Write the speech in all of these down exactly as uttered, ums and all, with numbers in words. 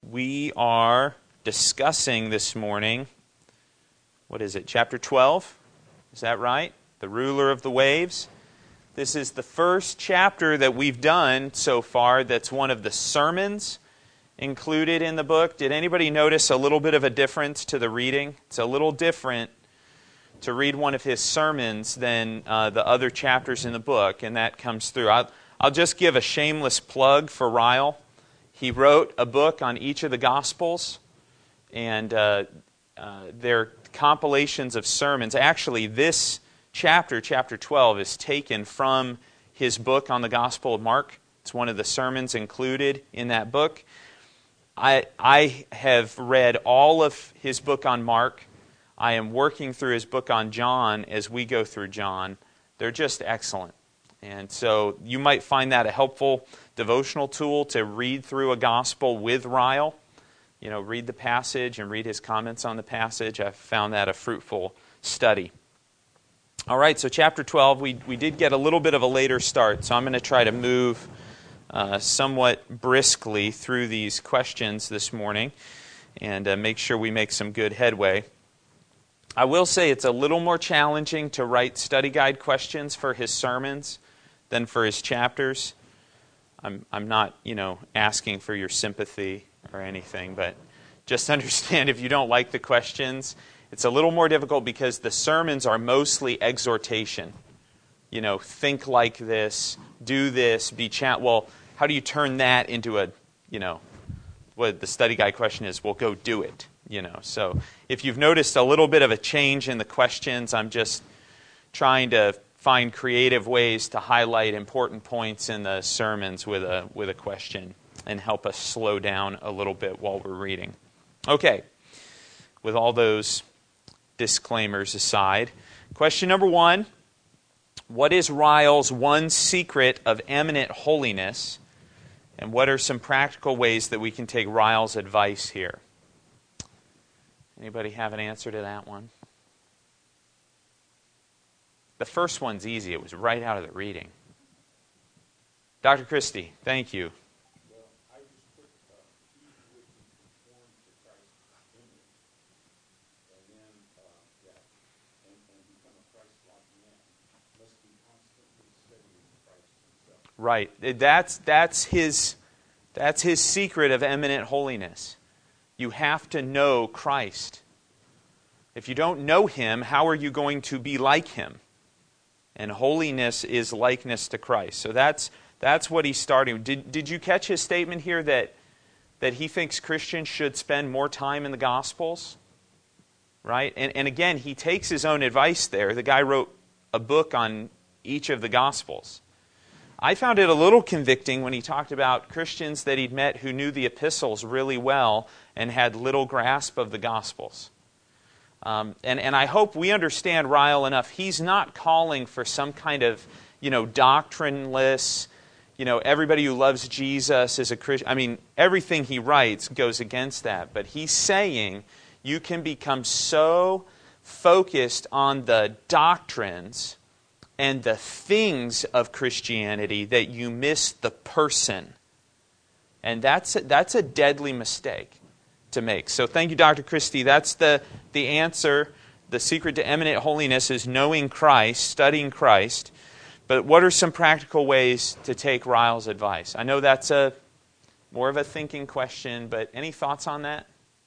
we are discussing this morning, what is it, chapter twelve? Is that right? The ruler of the waves. This is the first chapter that we've done so far that's one of the sermons included in the book. Did anybody notice a little bit of a difference to the reading? It's a little different to read one of his sermons than uh, the other chapters in the book, and that comes through. I'll, I'll just give a shameless plug for Ryle. He wrote a book on each of the Gospels, and uh, uh, they're compilations of sermons. Actually, this chapter, chapter twelve, is taken from his book on the Gospel of Mark. It's one of the sermons included in that book. I, I have read all of his book on Mark. I am working through his book on John as we go through John. They're just excellent. And so you might find that a helpful devotional tool to read through a gospel with Ryle. You know, read the passage and read his comments on the passage. I've found that a fruitful study. All right, so chapter twelve, we, we did get a little bit of a later start, so I'm going to try to move uh, somewhat briskly through these questions this morning and uh, make sure we make some good headway. I will say it's a little more challenging to write study guide questions for his sermons than for his chapters. I'm I'm not, you know, asking for your sympathy or anything, but just understand if you don't like the questions, it's a little more difficult because the sermons are mostly exhortation. You know, think like this, do this, be cha- well, how do you turn that into a, you know, what the study guide question is, well, go do it. You know, so if you've noticed a little bit of a change in the questions, I'm just trying to find creative ways to highlight important points in the sermons with a with a question and help us slow down a little bit while we're reading. Okay, with all those disclaimers aside, question number one, what is Ryle's one secret of eminent holiness, and what are some practical ways that we can take Ryle's advice here? Anybody have an answer to that one? The first one's easy. It was right out of the reading. Doctor Christie, thank you. Well, I just put, uh, he would be conformed to Christ's image, and then, uh, yeah, and, and become a Christ-like man, must be constantly studying Christ himself. Right. That's, that's, his, that's his secret of eminent holiness. You have to know Christ. If you don't know Him, how are you going to be like Him? And holiness is likeness to Christ. So that's that's what he's starting. Did did you catch his statement here that that he thinks Christians should spend more time in the Gospels? Right? And and again, he takes his own advice there. The guy wrote a book on each of the Gospels. I found it a little convicting when he talked about Christians that he'd met who knew the epistles really well and had little grasp of the Gospels. Um, and, and I hope we understand Ryle enough. He's not calling for some kind of, you know, doctrineless, you know, everybody who loves Jesus is a Christian. I mean, everything he writes goes against that. But he's saying you can become so focused on the doctrines and the things of Christianity that you miss the person. And that's a, that's a deadly mistake to make. So thank you, Doctor Christie. That's the, the answer. The secret to eminent holiness is knowing Christ, studying Christ. But what are some practical ways to take Ryle's advice? I know that's a more of a thinking question, but any thoughts on that?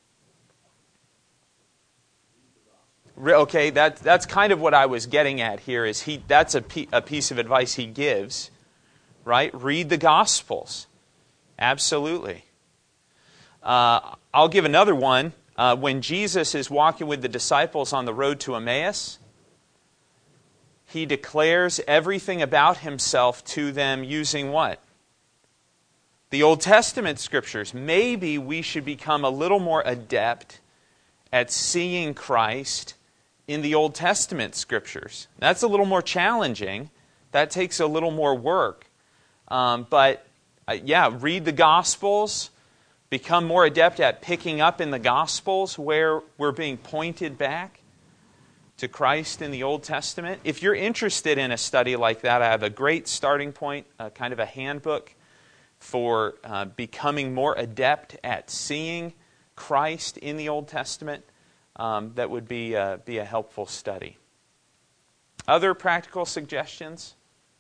Okay, that, that's kind of what I was getting at here. Is he? That's a, p- a piece of advice he gives, right? Read the Gospels. Absolutely. Uh, I'll give another one. Uh, when Jesus is walking with the disciples on the road to Emmaus, he declares everything about himself to them using what? The Old Testament scriptures. Maybe we should become a little more adept at seeing Christ in the Old Testament scriptures. That's a little more challenging. That takes a little more work. Um, but, uh, yeah, read the Gospels. Become more adept at picking up in the Gospels where we're being pointed back to Christ in the Old Testament. If you're interested in a study like that, I have a great starting point, a kind of a handbook for uh, becoming more adept at seeing Christ in the Old Testament, um, that would be, uh, be a helpful study. Other practical suggestions?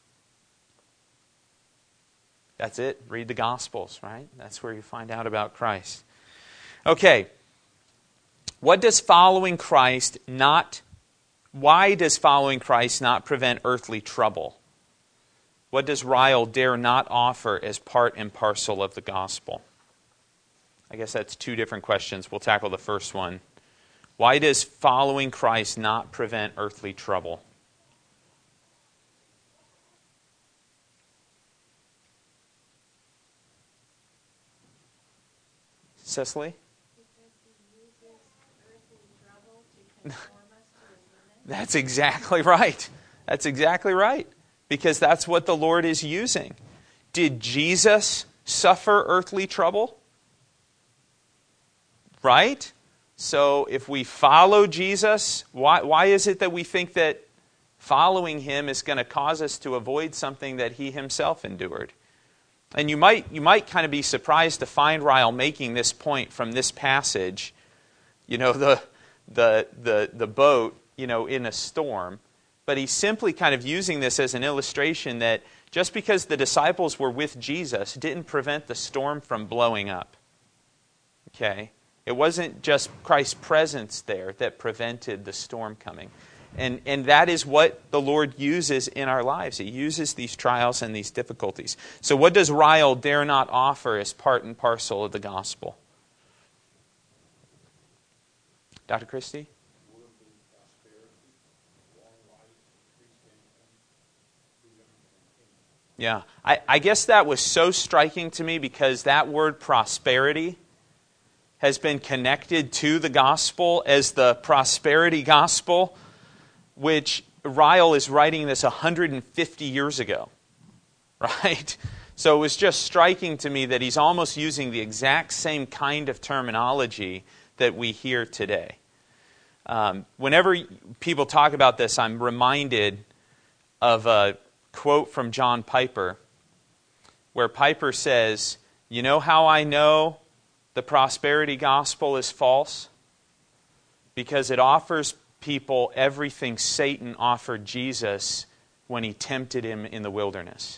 That's it. Read the Gospels, right? That's where you find out about Christ. Okay. What does following Christ not, why does following Christ not prevent earthly trouble? What does Ryle dare not offer as part and parcel of the gospel? I guess that's two different questions. We'll tackle the first one. Why does following Christ not prevent earthly trouble? Cecily? Because he uses earthly trouble to conform us to his limits. That's exactly right. That's exactly right. Because that's what the Lord is using. Did Jesus suffer earthly trouble? Right? So if we follow Jesus, why, why is it that we think that following him is going to cause us to avoid something that he himself endured? And you might you might kind of be surprised to find Ryle making this point from this passage. You know, the the the the boat, you know, in a storm. But he's simply kind of using this as an illustration that just because the disciples were with Jesus didn't prevent the storm from blowing up. Okay? It wasn't just Christ's presence there that prevented the storm coming. And and that is what the Lord uses in our lives. He uses these trials and these difficulties. So what does Ryle dare not offer as part and parcel of the gospel? Doctor Christie? Yeah, I, I guess that was so striking to me because that word prosperity has been connected to the gospel as the prosperity gospel, which Ryle is writing this one hundred fifty years ago, right? So it was just striking to me that he's almost using the exact same kind of terminology that we hear today. Um, whenever people talk about this, I'm reminded of a quote from John Piper, where Piper says, "You know how I know the prosperity gospel is false? Because it offers people everything Satan offered Jesus when he tempted him in the wilderness."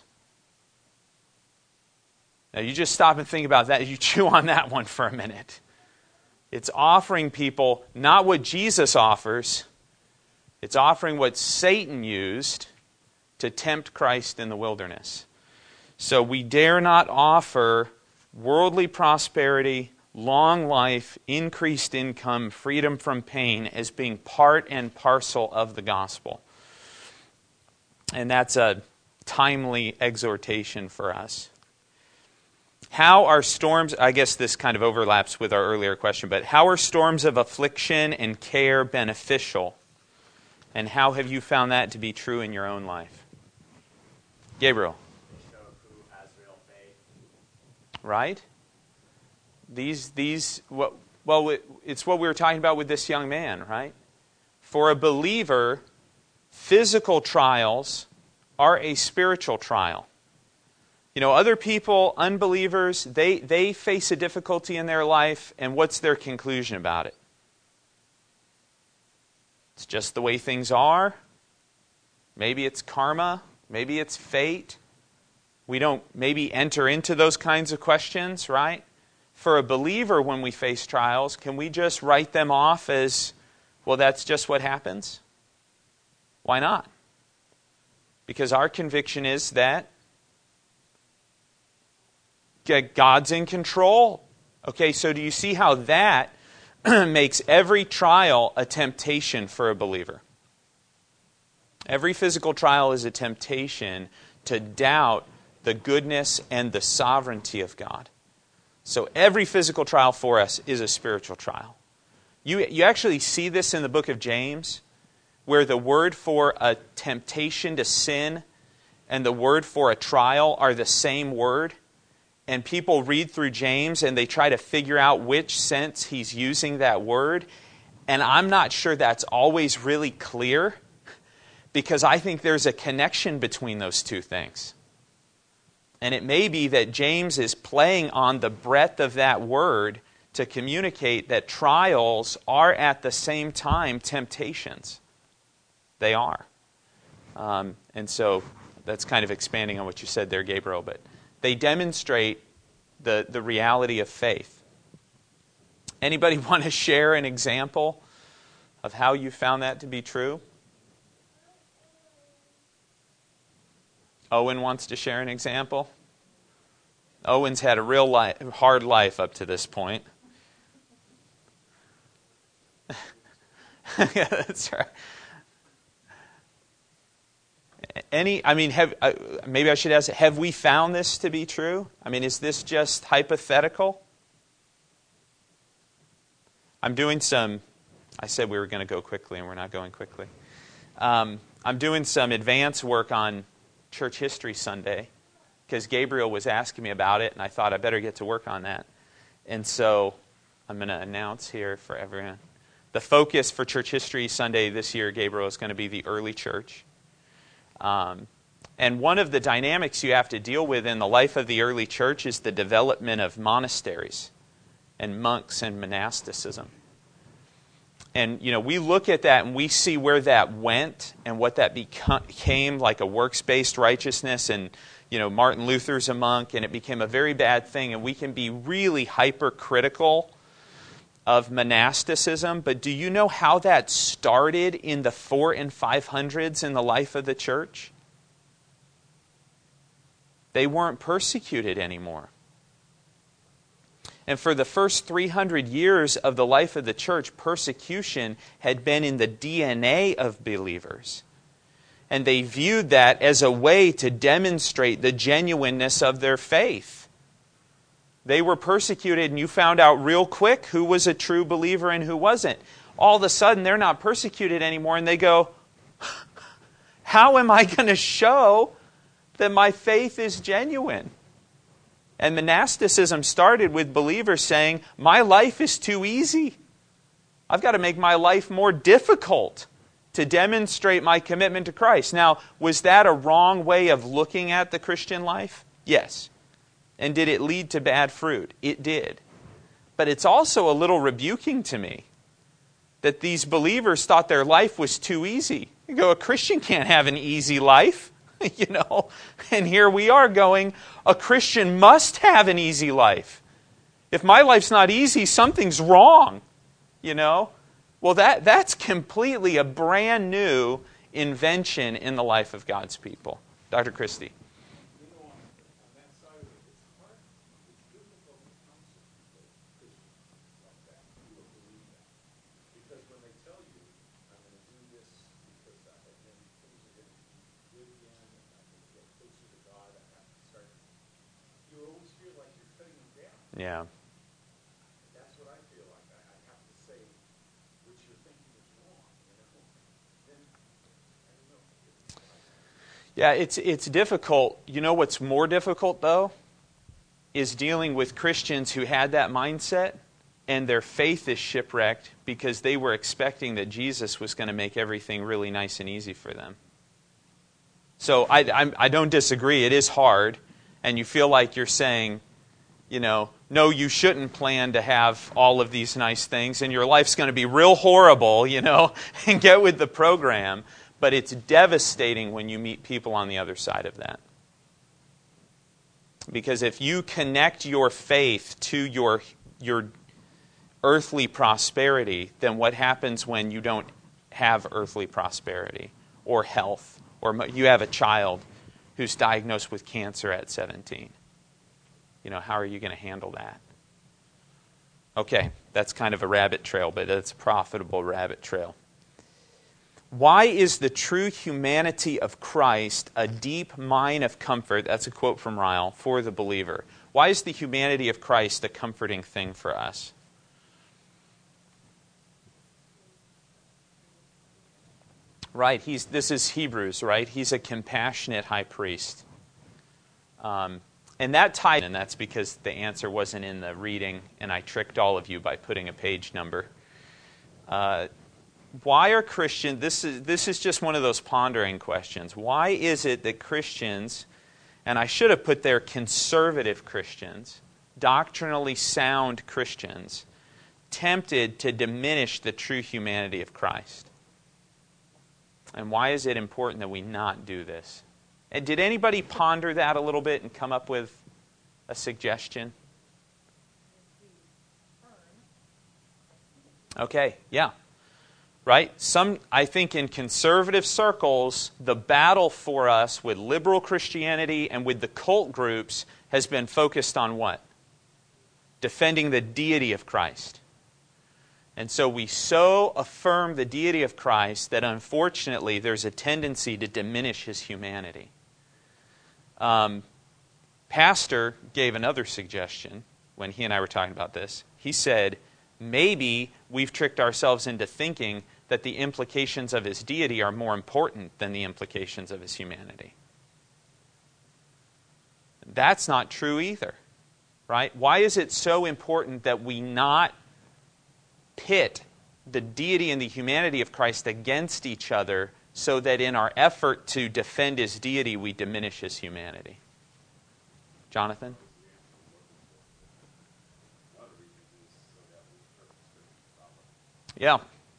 Now you just stop and think about that. You chew on that one for a minute. It's offering people not what Jesus offers. It's offering what Satan used to tempt Christ in the wilderness. So we dare not offer worldly prosperity, long life, increased income, freedom from pain as being part and parcel of the gospel. And that's a timely exhortation for us. How are storms, I guess this kind of overlaps with our earlier question, but how are storms of affliction and care beneficial? And how have you found that to be true in your own life? Gabriel. They show who has real faith. Right? These, these, well, well, it's what we were talking about with this young man, right? For a believer, physical trials are a spiritual trial. You know, other people, unbelievers, they, they face a difficulty in their life, and what's their conclusion about it? It's just the way things are. Maybe it's karma. Maybe it's fate. We don't maybe enter into those kinds of questions, right? For a believer, when we face trials, can we just write them off as, well, that's just what happens? Why not? Because our conviction is that God's in control. Okay, so do you see how that makes every trial a temptation for a believer? Every physical trial is a temptation to doubt the goodness and the sovereignty of God. So every physical trial for us is a spiritual trial. You, you actually see this in the book of James, where the word for a temptation to sin and the word for a trial are the same word. And people read through James and they try to figure out which sense he's using that word. And I'm not sure that's always really clear, because I think there's a connection between those two things. And it may be that James is playing on the breadth of that word to communicate that trials are at the same time temptations. They are. Um, and so that's kind of expanding on what you said there, Gabriel, but they demonstrate the, the reality of faith. Anybody want to share an example of how you found that to be true? Owen wants to share an example. Owen's had a real life, hard life up to this point. Yeah, that's right. Any, I mean, have uh, maybe I should ask, have we found this to be true? I mean, is this just hypothetical? I'm doing some, I said we were going to go quickly, and we're not going quickly. Um, I'm doing some advanced work on Church History Sunday, because Gabriel was asking me about it, and I thought I better get to work on that. And so I'm going to announce here for everyone. The focus for Church History Sunday this year, Gabriel, is going to be the early church. Um, and one of the dynamics you have to deal with in the life of the early church is the development of monasteries and monks and monasticism. And, you know, we look at that and we see where that went and what that became, like a works-based righteousness. And, you know, Martin Luther's a monk, and it became a very bad thing. And we can be really hypercritical of monasticism. But do you know how that started in the four and five hundreds in the life of the church? They weren't persecuted anymore. And for the first three hundred years of the life of the church, persecution had been in the D N A of believers. And they viewed that as a way to demonstrate the genuineness of their faith. They were persecuted, and you found out real quick who was a true believer and who wasn't. All of a sudden, they're not persecuted anymore, and they go, how am I going to show that my faith is genuine? And monasticism started with believers saying, my life is too easy. I've got to make my life more difficult to demonstrate my commitment to Christ. Now, was that a wrong way of looking at the Christian life? Yes. And did it lead to bad fruit? It did. But it's also a little rebuking to me that these believers thought their life was too easy. You go, a Christian can't have an easy life. You know, and here we are going, a Christian must have an easy life. If my life's not easy, something's wrong. You know? Well, that that's completely a brand new invention in the life of God's people. Doctor Christie. You know, on, on that side of it, it's hard, it's difficult to counsel people, Christians like that, who don't believe that. Because when they tell you, I'm going to do this because I have been, things are going to be good again, and I'm going to get closer to God, I have to start, you always feel like you're cutting them down. Yeah. That's what I feel like. I, I have to say, what you're thinking is wrong, you know? Then, I don't know. Yeah, it's it's difficult. You know what's more difficult, though, is dealing with Christians who had that mindset and their faith is shipwrecked because they were expecting that Jesus was going to make everything really nice and easy for them. So I, I, I don't disagree. It is hard, and you feel like you're saying, you know, no, you shouldn't plan to have all of these nice things, and your life's going to be real horrible, you know, and get with the program. But it's devastating when you meet people on the other side of that. Because if you connect your faith to your your earthly prosperity, then what happens when you don't have earthly prosperity or health, or you have a child who's diagnosed with cancer at seventeen? You know, how are you going to handle that? Okay, that's kind of a rabbit trail, but it's a profitable rabbit trail. Why is the true humanity of Christ a deep mine of comfort? That's a quote from Ryle, for the believer. Why is the humanity of Christ a comforting thing for us? Right, he's, this is Hebrews, right? He's a compassionate high priest. Um, and that tied, and that's because the answer wasn't in the reading, and I tricked all of you by putting a page number. Uh, why are Christians, this is, this is just one of those pondering questions. Why is it that Christians and I should have put there conservative Christians, doctrinally sound Christians, tempted to diminish the true humanity of Christ. And why is it important that we not do this? And did anybody ponder that a little bit and come up with a suggestion? Okay, yeah. Right? Some, I think in conservative circles, the battle for us with liberal Christianity and with the cult groups has been focused on what? Defending the deity of Christ. And so we so affirm the deity of Christ that unfortunately there's a tendency to diminish his humanity. Um, Pastor gave another suggestion when he and I were talking about this. He said, maybe we've tricked ourselves into thinking that the implications of his deity are more important than the implications of his humanity. That's not true either, right? Why is it so important that we not pit the deity and the humanity of Christ against each other so that in our effort to defend his deity, we diminish his humanity? Jonathan? Yeah.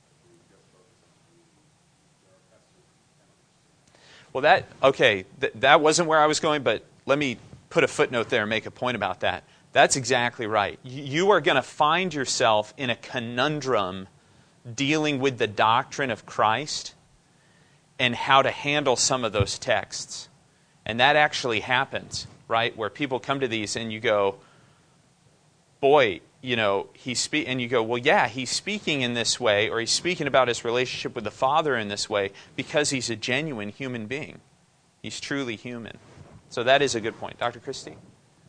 Well, that, okay, th- that wasn't where I was going, but let me put a footnote there and make a point about that. That's exactly right. You are going to find yourself in a conundrum dealing with the doctrine of Christ and how to handle some of those texts. And that actually happens, right? Where people come to these and you go, boy, you know, he's spe-, and you go, well, yeah, he's speaking in this way, or he's speaking about his relationship with the Father in this way because he's a genuine human being. He's truly human. So that is a good point. Doctor Christie?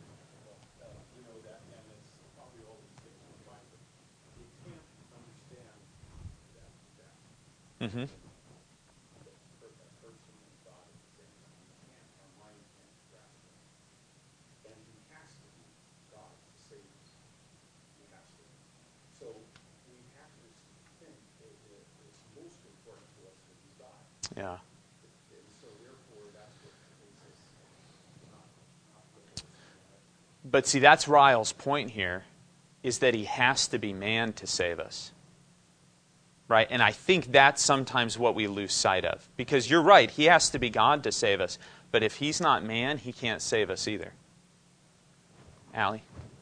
Mm-hmm. Yeah. But see, that's Ryle's point here, is that he has to be man to save us. Right? And I think that's sometimes what we lose sight of. Because you're right, he has to be God to save us. But if he's not man, he can't save us either. Allie?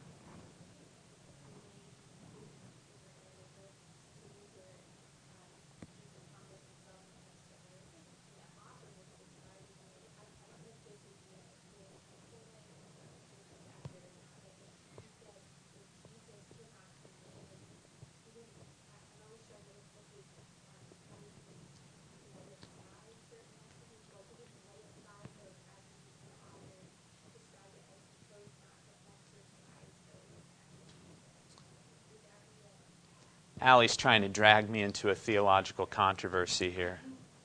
Allie's trying to drag me into a theological controversy here.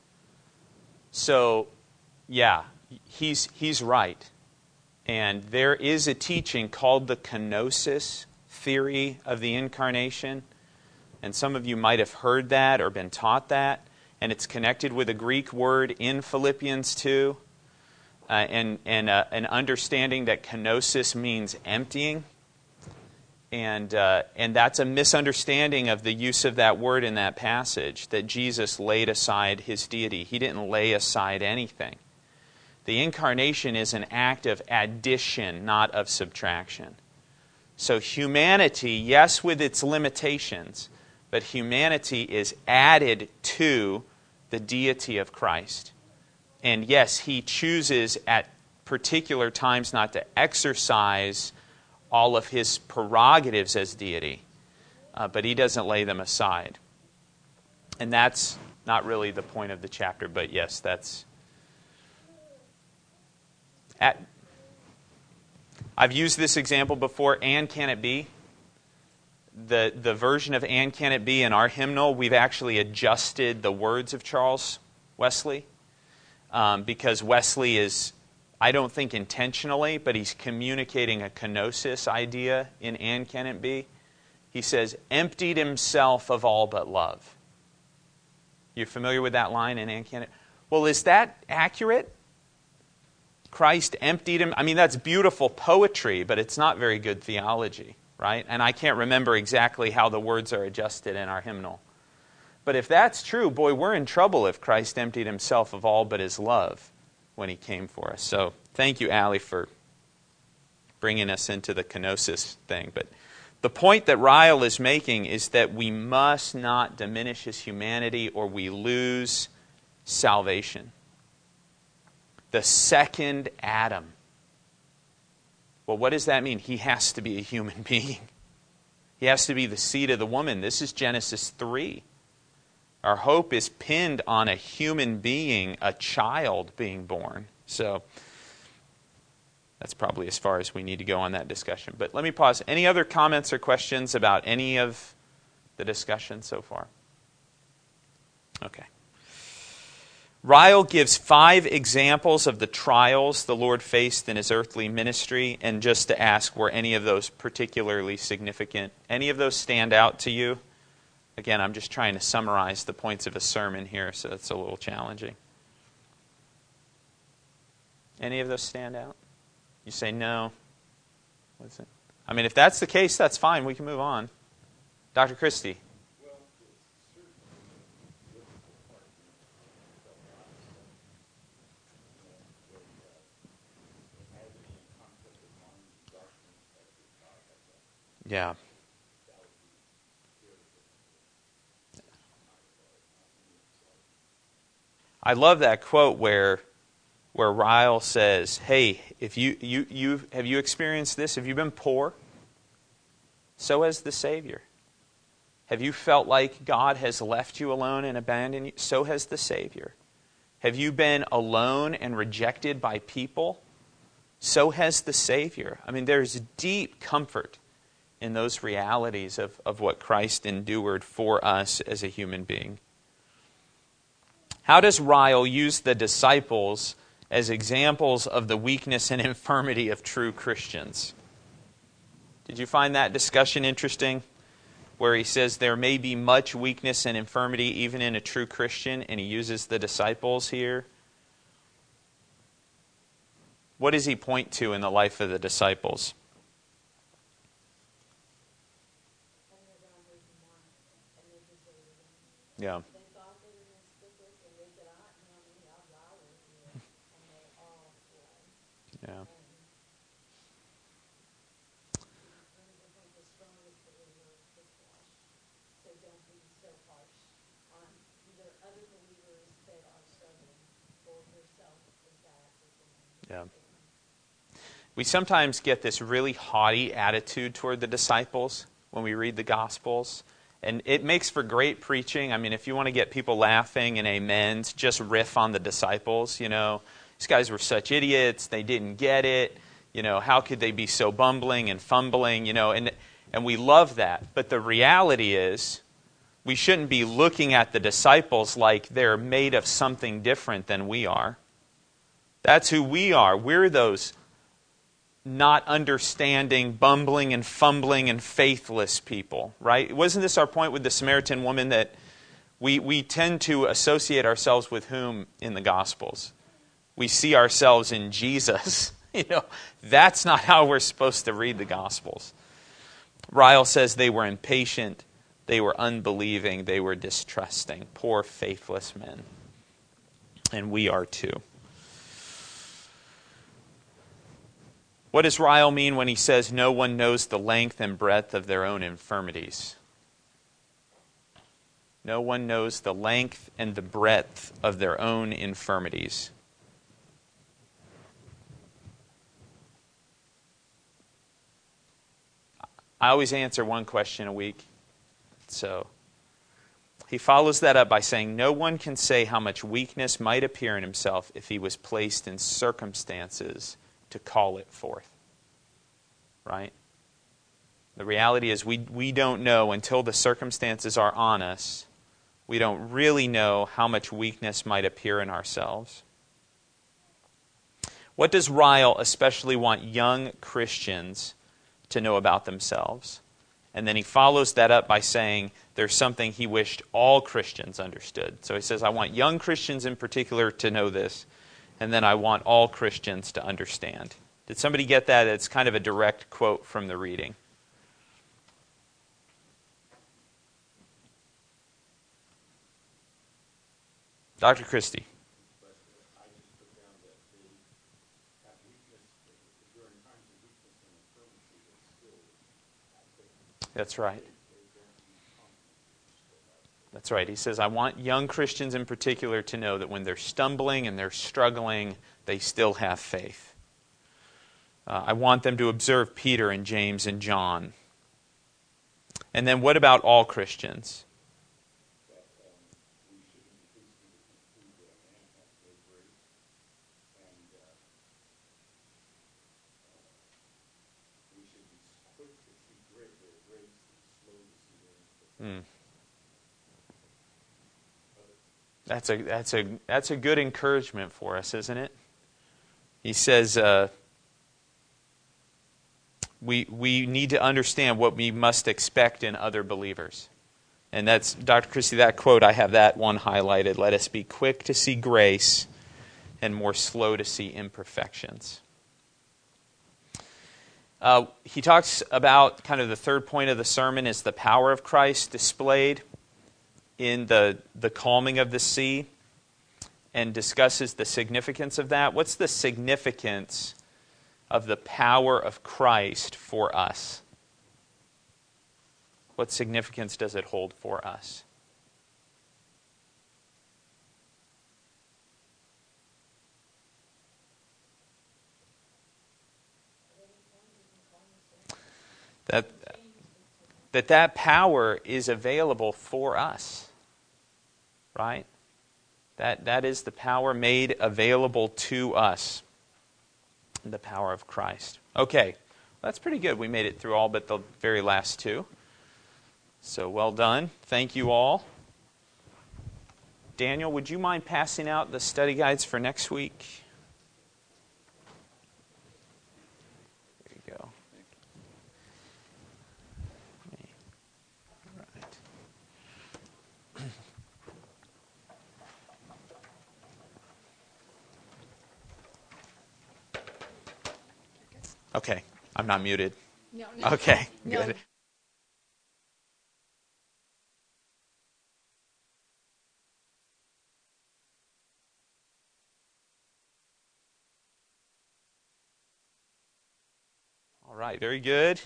So, yeah, he's he's right. And there is a teaching called the kenosis theory of the incarnation. And some of you might have heard that or been taught that. And it's connected with a Greek word in Philippians two. Uh, and and uh, an understanding that kenosis means emptying. And uh, and that's a misunderstanding of the use of that word in that passage, that Jesus laid aside his deity. He didn't lay aside anything. The incarnation is an act of addition, not of subtraction. So humanity, yes, with its limitations, but humanity is added to the deity of Christ. And yes, he chooses at particular times not to exercise all of his prerogatives as deity, uh, but he doesn't lay them aside. And that's not really the point of the chapter, but yes, that's... At, I've used this example before, and can it be? The, the version of and can it be in our hymnal, we've actually adjusted the words of Charles Wesley, um, because Wesley is... I don't think intentionally, but he's communicating a kenosis idea in and can it be. He says, emptied himself of all but love. You're familiar with that line in and can it? Well, is that accurate? Christ emptied him. I mean, that's beautiful poetry, but it's not very good theology, right? And I can't remember exactly how the words are adjusted in our hymnal. But if that's true, boy, we're in trouble if Christ emptied himself of all but his love when he came for us. So thank you, Allie, for bringing us into the kenosis thing. But the point that Ryle is making is that we must not diminish his humanity or we lose salvation. The second Adam. Well, what does that mean? He has to be a human being. He has to be the seed of the woman. This is Genesis three. Our hope is pinned on a human being, a child being born. So that's probably as far as we need to go on that discussion. But let me pause. Any other comments or questions about any of the discussion so far? Okay. Ryle gives five examples of the trials the Lord faced in his earthly ministry. And just to ask, were any of those particularly significant? Any of those stand out to you? Again, I'm just trying to summarize the points of a sermon here, so it's a little challenging. Any of those stand out? You say no. What is it? I mean, if that's the case, that's fine. We can move on. Doctor Christie. Well, it's certainly a difficult part of the uh, with uh, harmony and conflict of mind and darkness as the God has done. Yeah. That would be very difficult. I love that quote where where Ryle says, hey, if you, you, you have you experienced this? Have you been poor? So has the Savior. Have you felt like God has left you alone and abandoned you? So has the Savior. Have you been alone and rejected by people? So has the Savior. I mean, there's deep comfort in those realities of, of what Christ endured for us as a human being. How does Ryle use the disciples as examples of the weakness and infirmity of true Christians? Did you find that discussion interesting? Where he says there may be much weakness and infirmity even in a true Christian, and he uses the disciples here. What does he point to in the life of the disciples? Yeah. Yeah. Yeah. We sometimes get this really haughty attitude toward the disciples when we read the Gospels. And it makes for great preaching. I mean, if you want to get people laughing and amens, just riff on the disciples, you know. These guys were such idiots. They didn't get it. You know, how could they be so bumbling and fumbling? You know, and and we love that. But the reality is, we shouldn't be looking at the disciples like they're made of something different than we are. That's who we are. We're those not understanding, bumbling and fumbling and faithless people, right? Wasn't this our point with the Samaritan woman, that we, we tend to associate ourselves with whom in the Gospels? We see ourselves in Jesus. You know, that's not how we're supposed to read the Gospels. Ryle says they were impatient, they were unbelieving, they were distrusting. Poor, faithless men. And we are too. What does Ryle mean when he says no one knows the length and breadth of their own infirmities? No one knows the length and the breadth of their own infirmities. I always answer one question a week. So he follows that up by saying, no one can say how much weakness might appear in himself if he was placed in circumstances to call it forth. Right? The reality is we, we don't know until the circumstances are on us. We don't really know how much weakness might appear in ourselves. What does Ryle especially want young Christians to know about themselves? And then he follows that up by saying there's something he wished all Christians understood. So he says, I want young Christians in particular to know this. and then I want all Christians to understand. Did somebody get that? It's kind of a direct quote from the reading. Doctor Christie. I just put down that they have weakness, during times of weakness and infirmity, they still have faith. That's right. They don't need confidence, they still have faith. That's right. He says, I want young Christians in particular to know that when they're stumbling and they're struggling, they still have faith. Uh, I want them to observe Peter and James and John. And then what about all Christians? That um, we shouldn't be hasty to conclude that a man has no grace, and uh, uh, we should be quick to see great their grace and slow to see their imperfection. Hmm. That's a that's a that's a good encouragement for us, isn't it? He says uh, we we need to understand what we must expect in other believers, and that's Doctor Christie. That quote, I have that one highlighted. Let us be quick to see grace, and more slow to see imperfections. Uh, he talks about kind of the third point of the sermon is the power of Christ displayed in the, the calming of the sea, and discusses the significance of that. What's the significance of the power of Christ for us? What significance does it hold for us? That that, that power is available for us. Right? That that is the power made available to us. The power of Christ. Okay, that's pretty good. We made it through all but the very last two. So well done. Thank you all. Daniel, would you mind passing out the study guides for next week? There you go. All right. Okay, I'm not muted. No, no. Okay, No. good. All right, very good.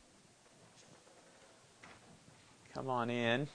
Come on in.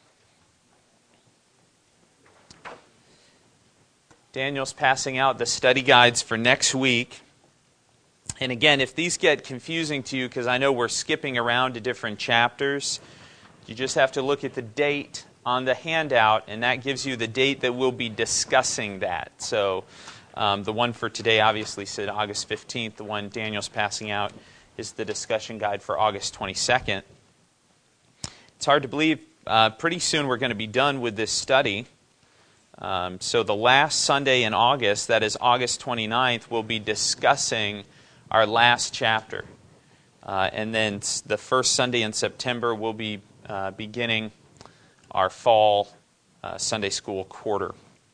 Daniel's passing out the study guides for next week. And again, if these get confusing to you, because I know we're skipping around to different chapters, you just have to look at the date on the handout, and that gives you the date that we'll be discussing that. So um, the one for today obviously said August fifteenth. The one Daniel's passing out is the discussion guide for August twenty-second. It's hard to believe. Uh, pretty soon we're going to be done with this study. Um, so the last Sunday in August, that is August twenty-ninth, we'll be discussing our last chapter. Uh, and then the first Sunday in September, we'll be uh, beginning our fall uh, Sunday school quarter.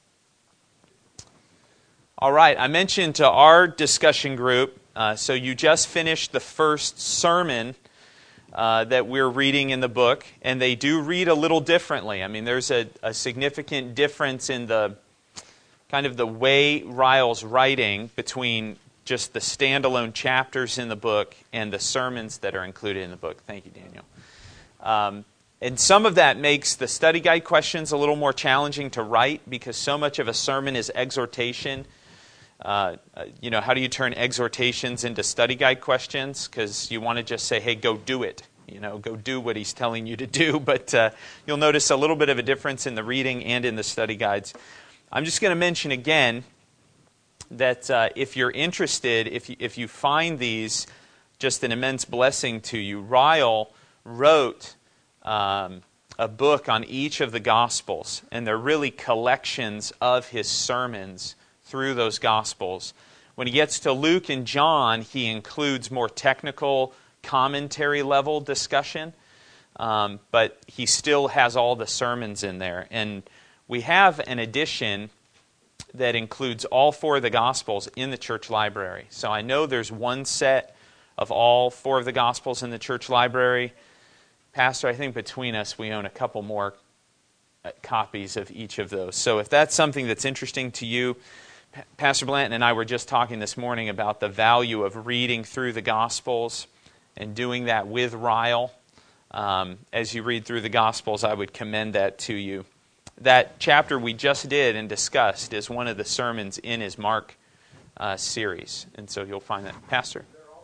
All right, I mentioned to our discussion group, uh, so you just finished the first sermon uh, that we're reading in the book, and they do read a little differently. I mean, there's a, a significant difference in the kind of the way Ryle's writing between just the standalone chapters in the book and the sermons that are included in the book. Thank you, Daniel. Um, and some of that makes the study guide questions a little more challenging to write because so much of a sermon is exhortation. Uh, you know, how do you turn exhortations into study guide questions? Because you want to just say, hey, go do it. You know, go do what he's telling you to do. But uh, you'll notice a little bit of a difference in the reading and in the study guides. I'm just going to mention again that uh, if you're interested, if you, if you find these just an immense blessing to you, Ryle wrote um, a book on each of the Gospels, and they're really collections of his sermons through those Gospels. When he gets to Luke and John, he includes more technical commentary level discussion, um, but he still has all the sermons in there. And we have an edition that includes all four of the Gospels in the church library. So I know there's one set of all four of the Gospels in the church library. Pastor, I think between us we own a couple more copies of each of those. So if that's something that's interesting to you, Pastor Blanton and I were just talking this morning about the value of reading through the Gospels and doing that with Ryle. Um, as you read through the Gospels, I would commend that to you. That chapter we just did and discussed is one of the sermons in his Mark uh, series. And so you'll find that. Pastor?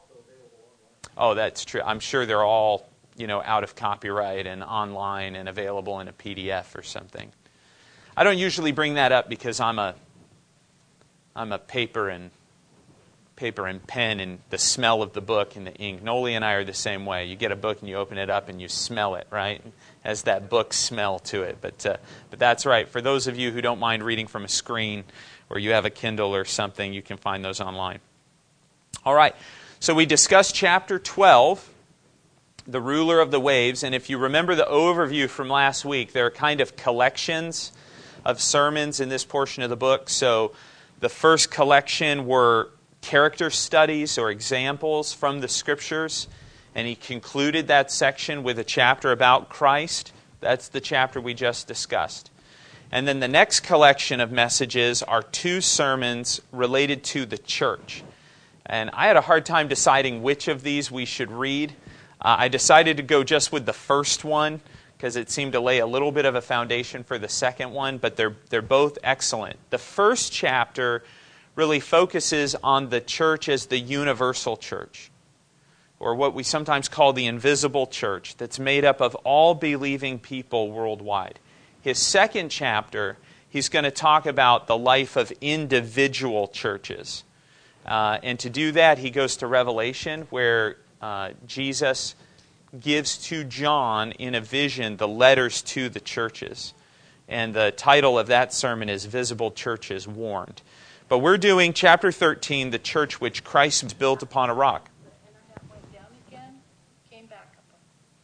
Oh, that's true. I'm sure they're all, you know, out of copyright and online and available in a P D F or something. I don't usually bring that up because I'm a I'm a paper and paper and pen and the smell of the book and the ink. Noli and I are the same way. You get a book and you open it up and you smell it, right? It has that book smell to it. But uh, but that's right. For those of you who don't mind reading from a screen or you have a Kindle or something, you can find those online. All right. So we discussed chapter twelve, the ruler of the waves. And if you remember the overview from last week, there are kind of collections of sermons in this portion of the book. So the first collection were character studies or examples from the Scriptures. And he concluded that section with a chapter about Christ. That's the chapter we just discussed. And then the next collection of messages are two sermons related to the church. And I had a hard time deciding which of these we should read. Uh, I decided to go just with the first one because it seemed to lay a little bit of a foundation for the second one, but they're they're both excellent. The first chapter really focuses on the church as the universal church, or what we sometimes call the invisible church, that's made up of all believing people worldwide. His second chapter, he's going to talk about the life of individual churches. Uh, and to do that, he goes to Revelation, where uh, Jesus gives to John in a vision the letters to the churches. And the title of that sermon is Visible Churches Warned. But we're doing chapter thirteen, the church which Christ built upon a rock. And I have went down again, came back up.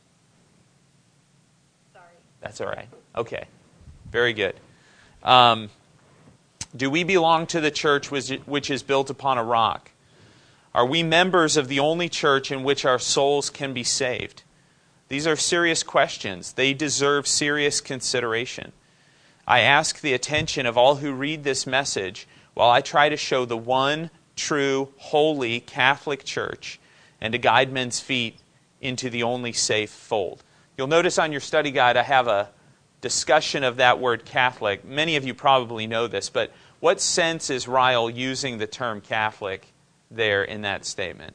Sorry. That's all right. Okay. Very good. Um, do we belong to the church which is built upon a rock? Are we members of the only church in which our souls can be saved? These are serious questions. They deserve serious consideration. I ask the attention of all who read this message while I try to show the one true, holy Catholic Church and to guide men's feet into the only safe fold. You'll notice on your study guide I have a discussion of that word Catholic. Many of you probably know this, but what sense is Ryle using the term Catholic there in that statement?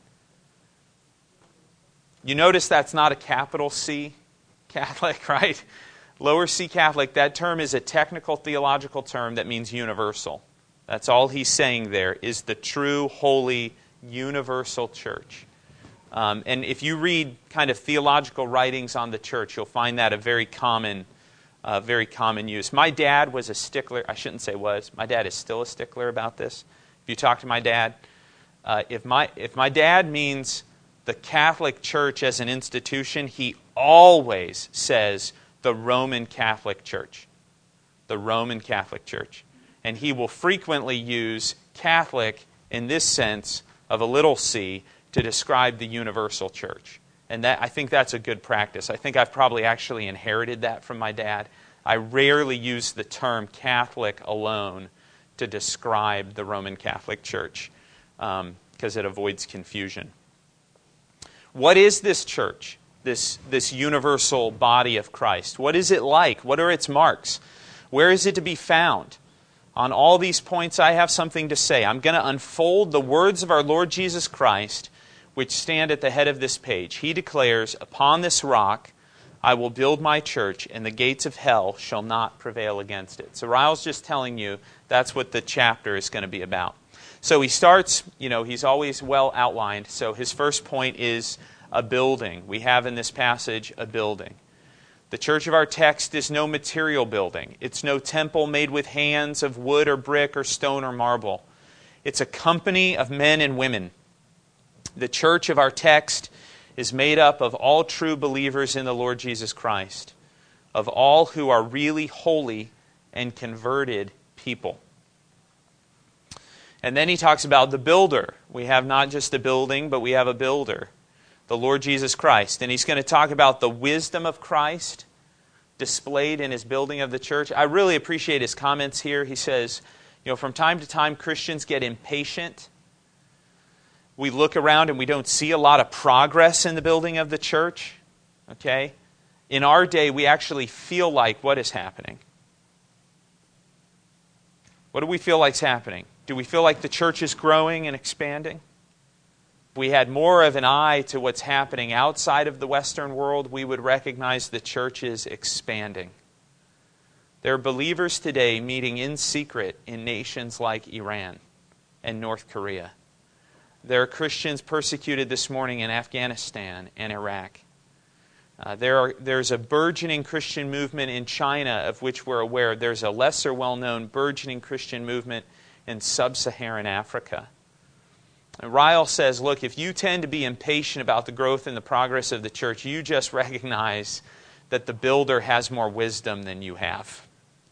You notice that's not a capital C Catholic, right? Lower C Catholic, that term is a technical theological term that means universal. That's all he's saying there, is the true, holy, universal church. Um, and if you read kind of theological writings on the church, you'll find that a very common uh, very common use. My dad was a stickler. I shouldn't say was. My dad is still a stickler about this. If you talk to my dad, uh, if my if my dad means the Catholic Church as an institution, he always says the Roman Catholic Church. The Roman Catholic Church. And he will frequently use Catholic in this sense of a little c to describe the universal church. And that I think that's a good practice. I think I've probably actually inherited that from my dad. I rarely use the term Catholic alone to describe the Roman Catholic Church um, because it avoids confusion. What is this church, this, this universal body of Christ? What is it like? What are its marks? Where is it to be found? On all these points, I have something to say. I'm going to unfold the words of our Lord Jesus Christ, which stand at the head of this page. He declares, "Upon this rock I will build my church, and the gates of hell shall not prevail against it." So Ryle's just telling you that's what the chapter is going to be about. So he starts, you know, he's always well outlined. So his first point is a building. We have in this passage a building. The church of our text is no material building. It's no temple made with hands of wood or brick or stone or marble. It's a company of men and women. The church of our text is made up of all true believers in the Lord Jesus Christ, of all who are really holy and converted people. And then he talks about the builder. We have not just a building, but we have a builder, the Lord Jesus Christ. And he's going to talk about the wisdom of Christ displayed in his building of the church. I really appreciate his comments here. He says, you know, from time to time Christians get impatient. We look around and we don't see a lot of progress in the building of the church. Okay? In our day, we actually feel like what is happening? What do we feel like is happening? Do we feel like the church is growing and expanding? If we had more of an eye to what's happening outside of the Western world, we would recognize the church is expanding. There are believers today meeting in secret in nations like Iran and North Korea. There are Christians persecuted this morning in Afghanistan and Iraq. Uh, there are, there's a burgeoning Christian movement in China of which we're aware. There's a lesser well-known burgeoning Christian movement in sub-Saharan Africa. And Ryle says, look, if you tend to be impatient about the growth and the progress of the church, you just recognize that the builder has more wisdom than you have.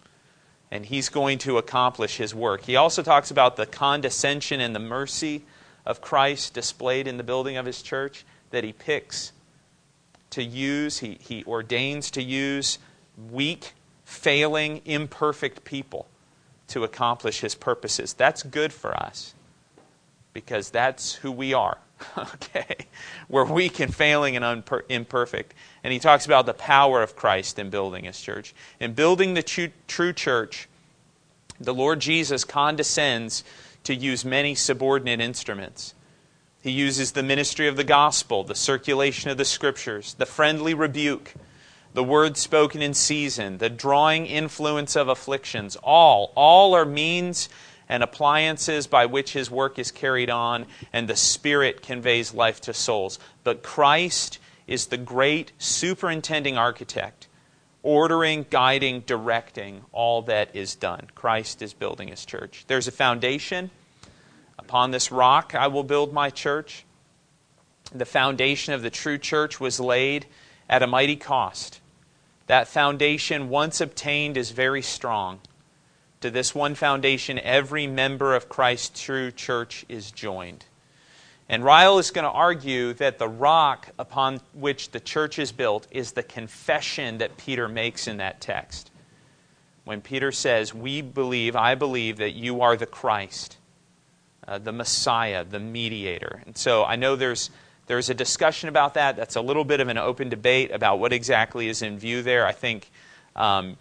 And he's going to accomplish his work. He also talks about the condescension and the mercy of Christ displayed in the building of his church, that he picks to use, he, he ordains to use weak, failing, imperfect people to accomplish his purposes. That's good for us, because that's who we are. Okay? We're weak and failing and unper- imperfect. And he talks about the power of Christ in building his church. In building the true, true church, the Lord Jesus condescends to use many subordinate instruments. He uses the ministry of the gospel, the circulation of the scriptures, the friendly rebuke, the word spoken in season, the drawing influence of afflictions. All, all are means and appliances by which his work is carried on, and the Spirit conveys life to souls. But Christ is the great superintending architect, ordering, guiding, directing all that is done. Christ is building his church. There's a foundation. Upon this rock I will build my church. The foundation of the true church was laid at a mighty cost. That foundation, once obtained, is very strong. To this one foundation, every member of Christ's true church is joined. And Ryle is going to argue that the rock upon which the church is built is the confession that Peter makes in that text. When Peter says, we believe, I believe that you are the Christ, uh, the Messiah, the mediator. And so I know there's there's a discussion about that. That's a little bit of an open debate about what exactly is in view there. I think, um,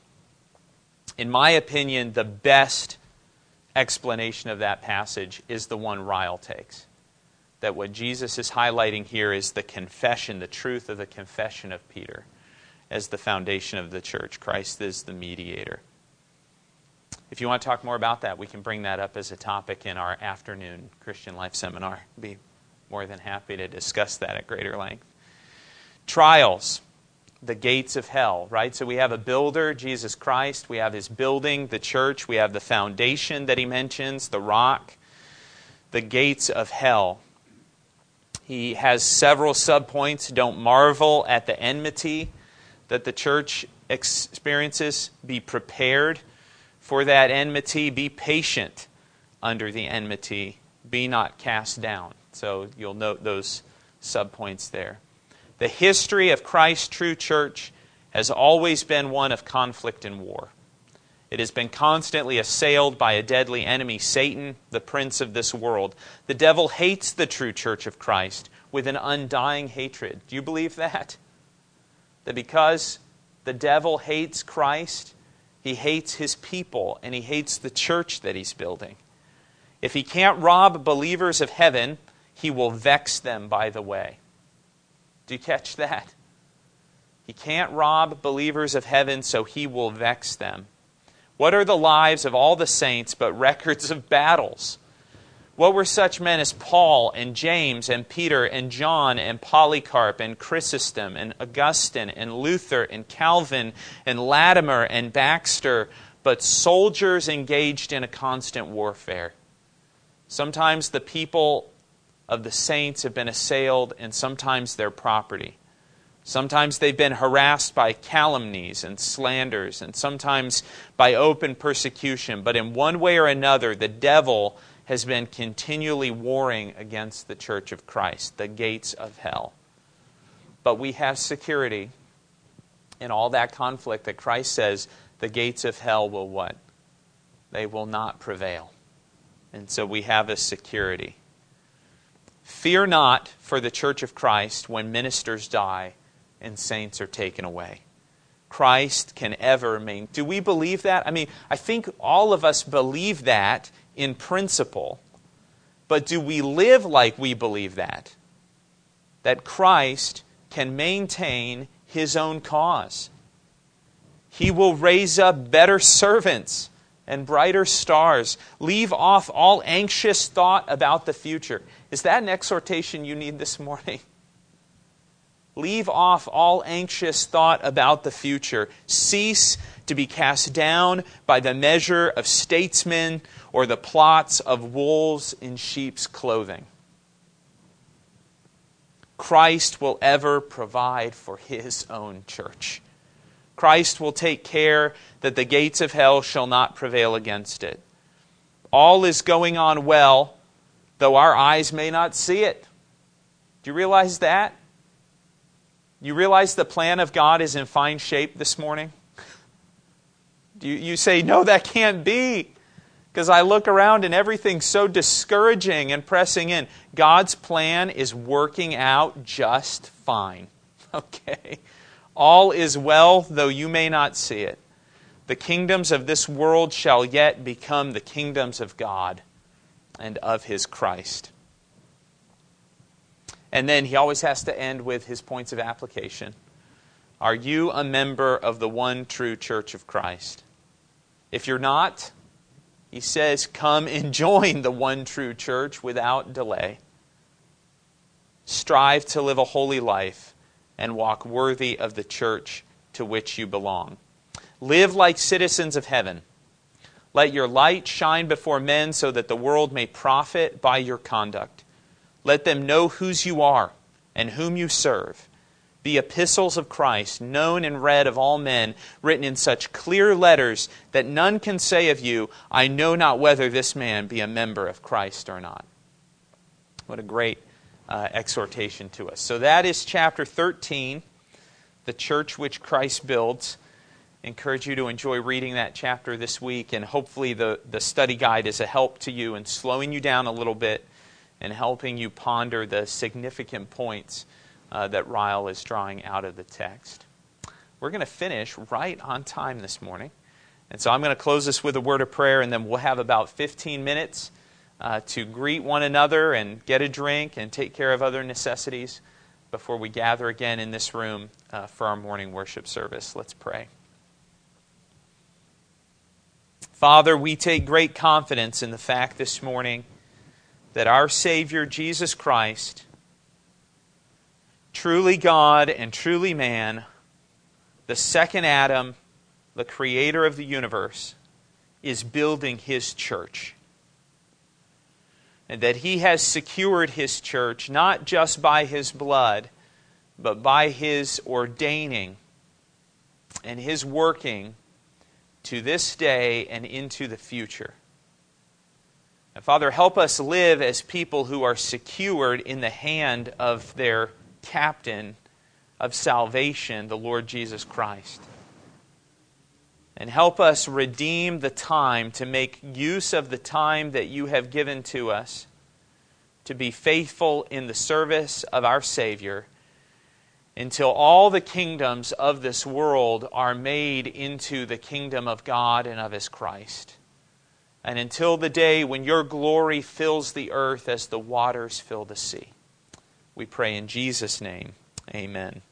in my opinion, the best explanation of that passage is the one Ryle takes. That what Jesus is highlighting here is the confession, the truth of the confession of Peter as the foundation of the church. Christ is the mediator. If you want to talk more about that, we can bring that up as a topic in our afternoon Christian Life Seminar. I'd be more than happy to discuss that at greater length. Trials, the gates of hell, right? So we have a builder, Jesus Christ. We have his building, the church. We have the foundation that he mentions, the rock, the gates of hell. He has several subpoints. Don't marvel at the enmity that the church experiences. Be prepared for that enmity. Be patient under the enmity. Be not cast down. So you'll note those subpoints there. The history of Christ's true church has always been one of conflict and war. It has been constantly assailed by a deadly enemy, Satan, the prince of this world. The devil hates the true church of Christ with an undying hatred. Do you believe that? That because the devil hates Christ, he hates his people and he hates the church that he's building. If he can't rob believers of heaven, he will vex them by the way. Do you catch that? He can't rob believers of heaven, so he will vex them. What are the lives of all the saints but records of battles? What were such men as Paul and James and Peter and John and Polycarp and Chrysostom and Augustine and Luther and Calvin and Latimer and Baxter, but soldiers engaged in a constant warfare? Sometimes the people of the saints have been assailed, and sometimes their property. Sometimes they've been harassed by calumnies and slanders, and sometimes by open persecution. But in one way or another, the devil has been continually warring against the church of Christ, the gates of hell. But we have security in all that conflict that Christ says the gates of hell will what? They will not prevail. And so we have a security. Fear not for the church of Christ when ministers die and saints are taken away. Christ can ever maintain. Do we believe that? I mean, I think all of us believe that in principle. But do we live like we believe that? That Christ can maintain His own cause. He will raise up better servants and brighter stars. Leave off all anxious thought about the future. Is that an exhortation you need this morning? Leave off all anxious thought about the future. Cease to be cast down by the measure of statesmen or the plots of wolves in sheep's clothing. Christ will ever provide for His own church. Christ will take care that the gates of hell shall not prevail against it. All is going on well, though our eyes may not see it. Do you realize that? You realize the plan of God is in fine shape this morning? Do you, you say, no, that can't be. Because I look around and everything's so discouraging and pressing in. God's plan is working out just fine. Okay? All is well, though you may not see it. The kingdoms of this world shall yet become the kingdoms of God and of His Christ. And then he always has to end with his points of application. Are you a member of the one true church of Christ? If you're not, he says, come and join the one true church without delay. Strive to live a holy life and walk worthy of the church to which you belong. Live like citizens of heaven. Let your light shine before men so that the world may profit by your conduct. Let them know whose you are and whom you serve. Be epistles of Christ, known and read of all men, written in such clear letters that none can say of you, I know not whether this man be a member of Christ or not. What a great uh, exhortation to us. So that is chapter thirteen, the church which Christ builds. I encourage you to enjoy reading that chapter this week, and hopefully the, the study guide is a help to you in slowing you down a little bit and helping you ponder the significant points uh, that Ryle is drawing out of the text. We're going to finish right on time this morning. And so I'm going to close this with a word of prayer, and then we'll have about fifteen minutes uh, to greet one another and get a drink and take care of other necessities before we gather again in this room uh, for our morning worship service. Let's pray. Father, we take great confidence in the fact this morning that our Savior, Jesus Christ, truly God and truly man, the second Adam, the creator of the universe, is building His church. And that He has secured His church not just by His blood, but by His ordaining and His working to this day and into the future. And Father, help us live as people who are secured in the hand of their captain of salvation, the Lord Jesus Christ. And help us redeem the time, to make use of the time that you have given to us, to be faithful in the service of our Savior, until all the kingdoms of this world are made into the kingdom of God and of His Christ. And until the day when your glory fills the earth as the waters fill the sea. We pray in Jesus' name. Amen.